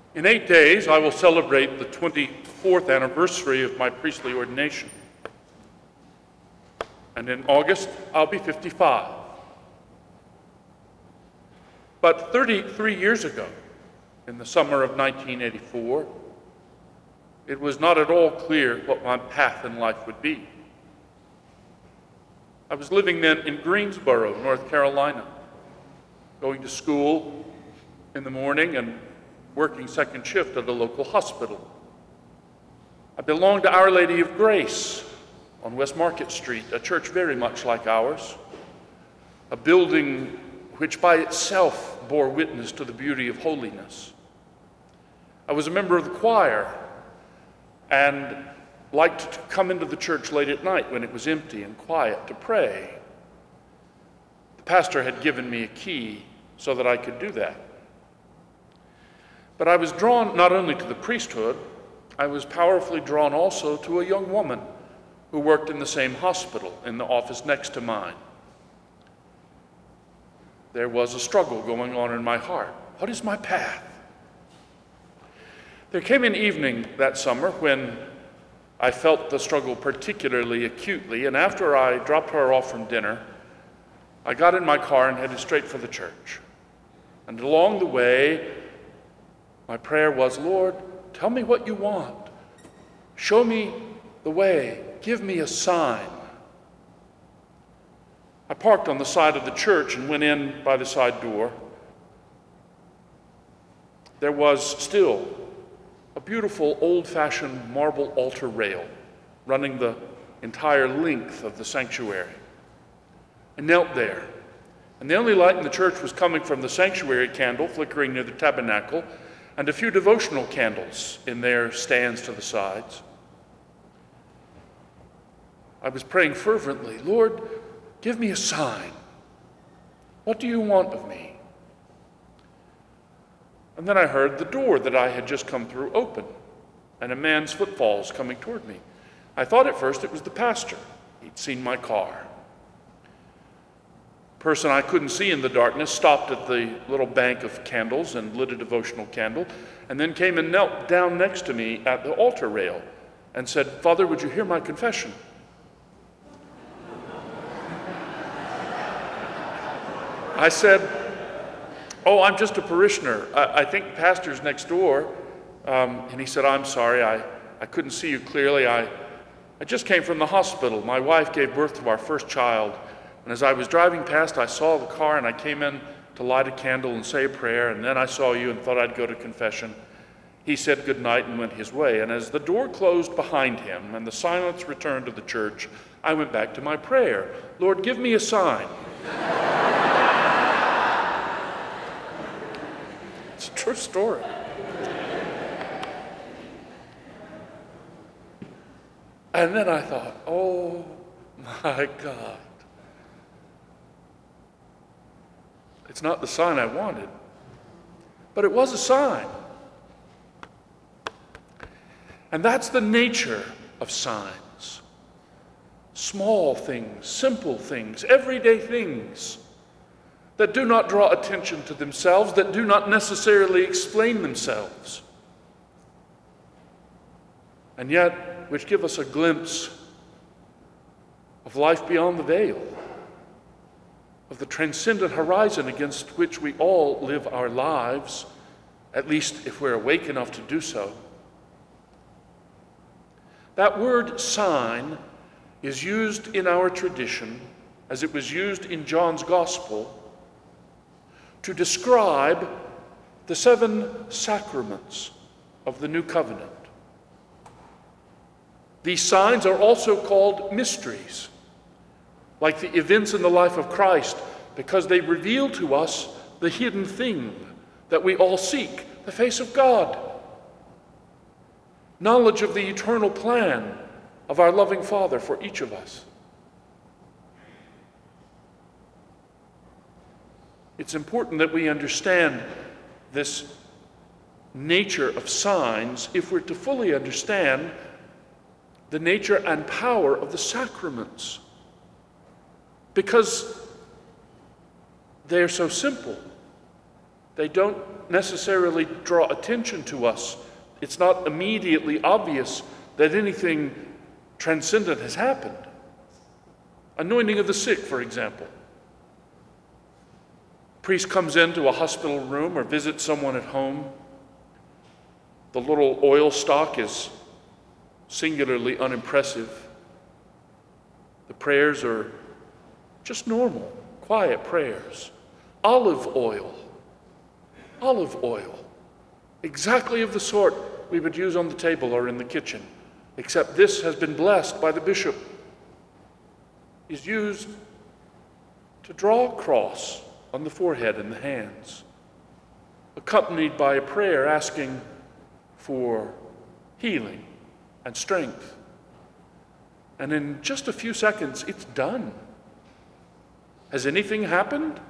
In 8 days, I will celebrate the 24th anniversary of my priestly ordination. And in August, I'll be 55. But 33 years ago, in the summer of 1984, it was not at all clear what my path in life would be. I was living then in Greensboro, North Carolina, going to school in the morning and working second shift at a local hospital. I belonged to Our Lady of Grace on West Market Street, a church very much like ours, a building which by itself bore witness to the beauty of holiness. I was a member of the choir and liked to come into the church late at night when it was empty and quiet to pray. The pastor had given me a key so that I could do that. But I was drawn not only to the priesthood, I was powerfully drawn also to a young woman who worked in the same hospital in the office next to mine. There was a struggle going on in my heart. What is my path? There came an evening that summer when I felt the struggle particularly acutely, and after I dropped her off from dinner, I got in my car and headed straight for the church. And along the way, my prayer was, Lord, tell me what you want. Show me the way. Give me a sign. I parked on the side of the church and went in by the side door. There was still a beautiful old-fashioned marble altar rail running the entire length of the sanctuary. I knelt there, and the only light in the church was coming from the sanctuary candle flickering near the tabernacle and a few devotional candles in their stands to the sides. I was praying fervently, Lord, give me a sign. What do you want of me? And then I heard the door that I had just come through open and a man's footfalls coming toward me. I thought at first it was the pastor. He'd seen my car. A person I couldn't see in the darkness stopped at the little bank of candles and lit a devotional candle, and then came and knelt down next to me at the altar rail and said, Father, would you hear my confession? I said, oh, I'm just a parishioner. I think the pastor's next door. And he said, I'm sorry, I couldn't see you clearly. I just came from the hospital. My wife gave birth to our first child. And as I was driving past, I saw the car and I came in to light a candle and say a prayer. And then I saw you and thought I'd go to confession. He said good night and went his way. And as the door closed behind him and the silence returned to the church, I went back to my prayer. Lord, give me a sign. It's a true story. And then I thought, oh my God. It's not the sign I wanted, but it was a sign. And that's the nature of signs. Small things, simple things, everyday things that do not draw attention to themselves, that do not necessarily explain themselves, and yet which give us a glimpse of life beyond the veil, of the transcendent horizon against which we all live our lives, at least if we're awake enough to do so. That word sign is used in our tradition, as it was used in John's Gospel, to describe the 7 sacraments of the New Covenant. These signs are also called mysteries, like the events in the life of Christ, because they reveal to us the hidden thing that we all seek, the face of God, knowledge of the eternal plan of our loving Father for each of us. It's important that we understand this nature of signs if we're to fully understand the nature and power of the sacraments, because they're so simple They don't necessarily draw attention to us. It's not immediately obvious that anything transcendent has happened. Anointing of the sick, for example. Priest comes into a hospital room or visits someone at home. The little oil stock is singularly unimpressive. The prayers are just normal, quiet prayers. Olive oil, exactly of the sort we would use on the table or in the kitchen, except this has been blessed by the bishop, is used to draw a cross on the forehead and the hands, accompanied by a prayer asking for healing and strength. And in just a few seconds, it's done. Has anything happened?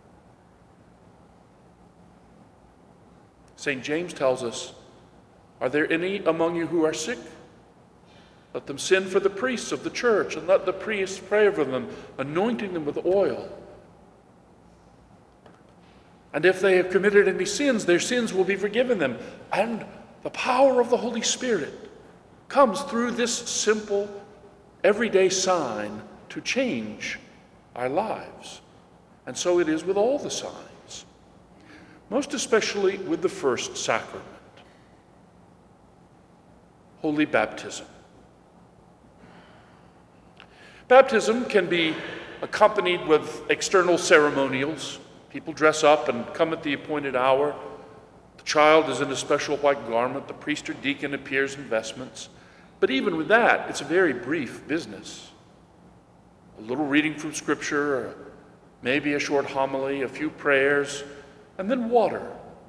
St. James tells us, "Are there any among you who are sick? Let them send for the priests of the church, and let the priests pray over them, anointing them with oil. And if they have committed any sins, their sins will be forgiven them." And the power of the Holy Spirit comes through this simple, everyday sign to change our lives. And so it is with all the signs, most especially with the first sacrament, holy baptism. Baptism can be accompanied with external ceremonials. People dress up and come at the appointed hour. The child is in a special white garment. The priest or deacon appears in vestments. But even with that, it's a very brief business. A little reading from Scripture, or maybe a short homily, a few prayers, and then water.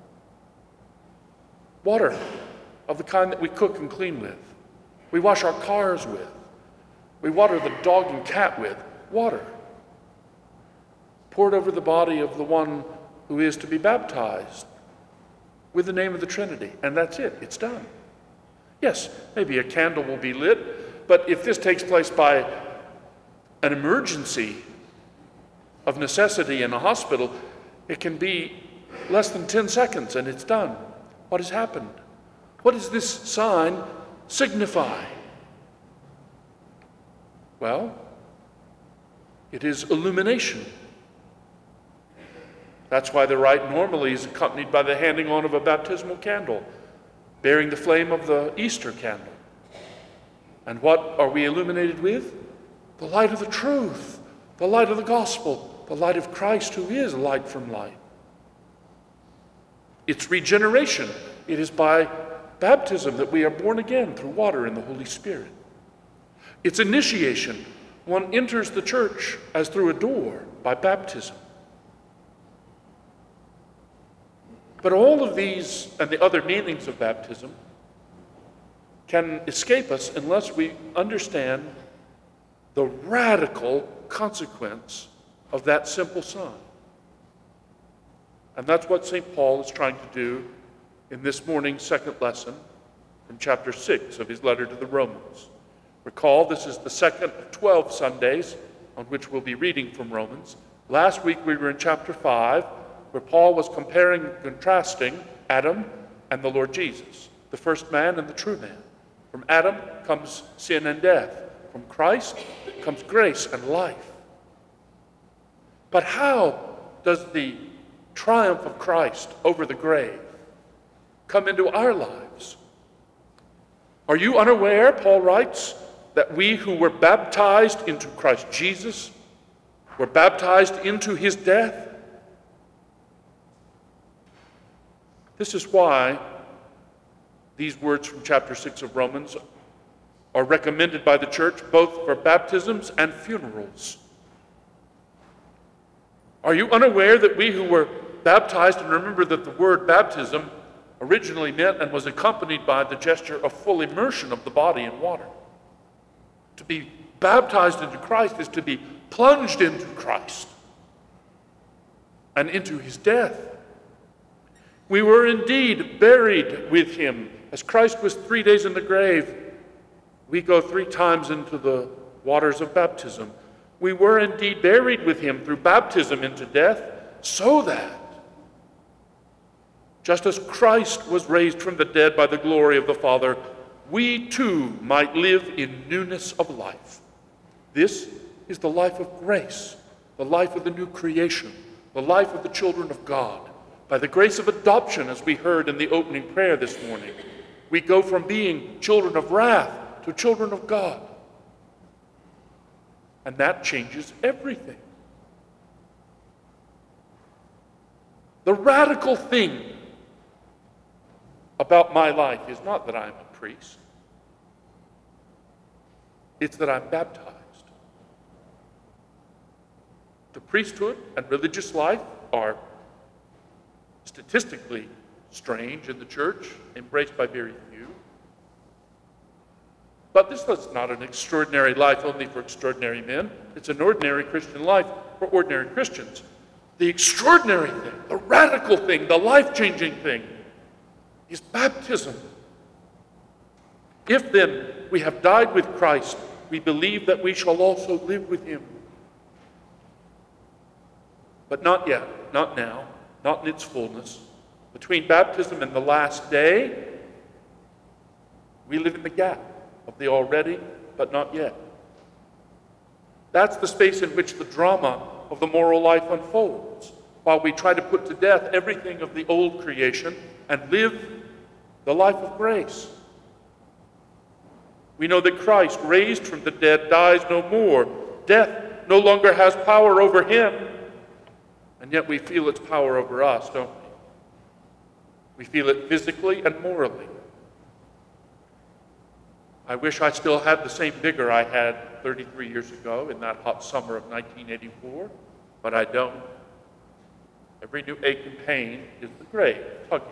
Water of the kind that we cook and clean with. We wash our cars with. We water the dog and cat with. Water. Poured over the body of the one who is to be baptized with the name of the Trinity. And that's it. It's done. Yes, maybe a candle will be lit, but if this takes place by an emergency of necessity in a hospital, it can be less than 10 seconds and it's done. What has happened? What does this sign signify? Well, it is illumination. That's why the rite normally is accompanied by the handing on of a baptismal candle, bearing the flame of the Easter candle. And what are we illuminated with? The light of the truth, the light of the gospel, the light of Christ who is light from light. It's regeneration. It is by baptism that we are born again through water and the Holy Spirit. It's initiation. One enters the church as through a door by baptism. But all of these and the other meanings of baptism can escape us unless we understand the radical consequence of that simple sign. And that's what St. Paul is trying to do in this morning's second lesson from chapter 6 of his letter to the Romans. Recall, this is the second of 12 Sundays on which we'll be reading from Romans. Last week we were in chapter 5, where Paul was comparing and contrasting Adam and the Lord Jesus, the first man and the true man. From Adam comes sin and death. From Christ comes grace and life. But how does the triumph of Christ over the grave come into our lives? Are you unaware, Paul writes, that we who were baptized into Christ Jesus were baptized into his death? This is why these words from chapter 6 of Romans are recommended by the church both for baptisms and funerals. Are you unaware that we who were baptized, and remember that the word baptism originally meant and was accompanied by the gesture of full immersion of the body in water. To be baptized into Christ is to be plunged into Christ and into his death. We were indeed buried with him. As Christ was 3 days in the grave, we go 3 times into the waters of baptism. We were indeed buried with him through baptism into death, so that Just as Christ was raised from the dead by the glory of the Father, we too might live in newness of life. This is the life of grace, the life of the new creation, the life of the children of God. By the grace of adoption, as we heard in the opening prayer this morning, we go from being children of wrath to children of God. And that changes everything. The radical thing about my life is not that I'm a priest. It's that I'm baptized. The priesthood and religious life are statistically strange in the church, embraced by very few. But this is not an extraordinary life only for extraordinary men. It's an ordinary Christian life for ordinary Christians. The extraordinary thing, the radical thing, the life-changing thing is baptism. If then we have died with Christ, we believe that we shall also live with him. But not yet, not now, not in its fullness. Between baptism and the last day, we live in the gap of the already, but not yet. That's the space in which the drama of the moral life unfolds, while we try to put to death everything of the old creation and live the life of grace. We know that Christ, raised from the dead, dies no more. Death no longer has power over him, and yet we feel its power over us, don't we? We feel it physically and morally. I wish I still had the same vigor I had 33 years ago in that hot summer of 1984, but I don't. Every new ache and pain is the grave tugging.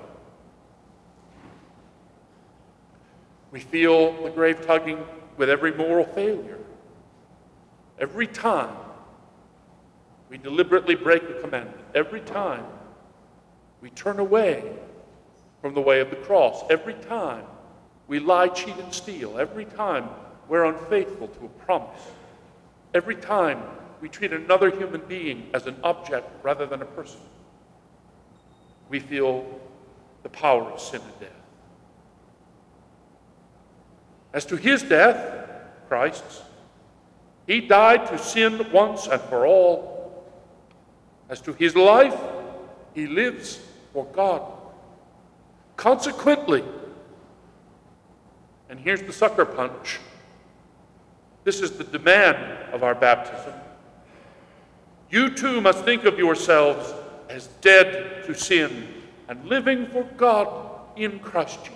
We feel the grave tugging with every moral failure. Every time we deliberately break a commandment, every time we turn away from the way of the cross, every time we lie, cheat, and steal, every time we're unfaithful to a promise, every time we treat another human being as an object rather than a person, we feel the power of sin and death. As to his death, Christ's, he died to sin once and for all. As to his life, he lives for God. Consequently, and here's the sucker punch, this is the demand of our baptism, you too must think of yourselves as dead to sin and living for God in Christ Jesus.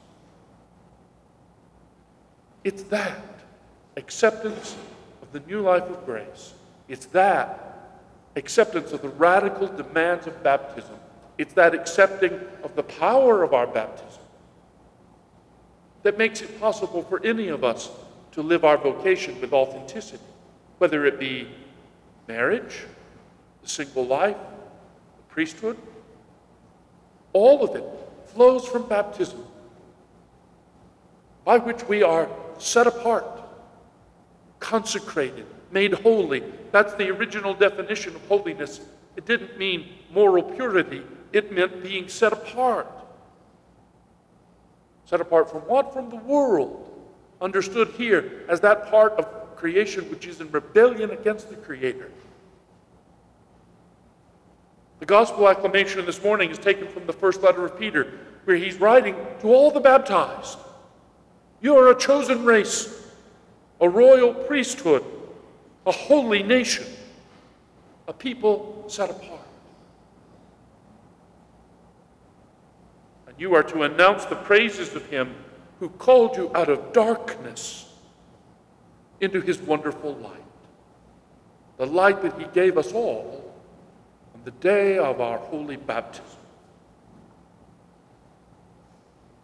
It's that acceptance of the new life of grace. It's that acceptance of the radical demands of baptism. It's that accepting of the power of our baptism that makes it possible for any of us to live our vocation with authenticity, whether it be marriage, the single life, the priesthood. All of it flows from baptism, by which we are set apart, consecrated, made holy. That's the original definition of holiness. It didn't mean moral purity. It meant being set apart. Set apart from what? From the world. Understood here as that part of creation which is in rebellion against the Creator. The gospel acclamation this morning is taken from the first letter of Peter, where he's writing to all the baptized. You are a chosen race, a royal priesthood, a holy nation, a people set apart. And you are to announce the praises of him who called you out of darkness into his wonderful light. The light that he gave us all on the day of our holy baptism.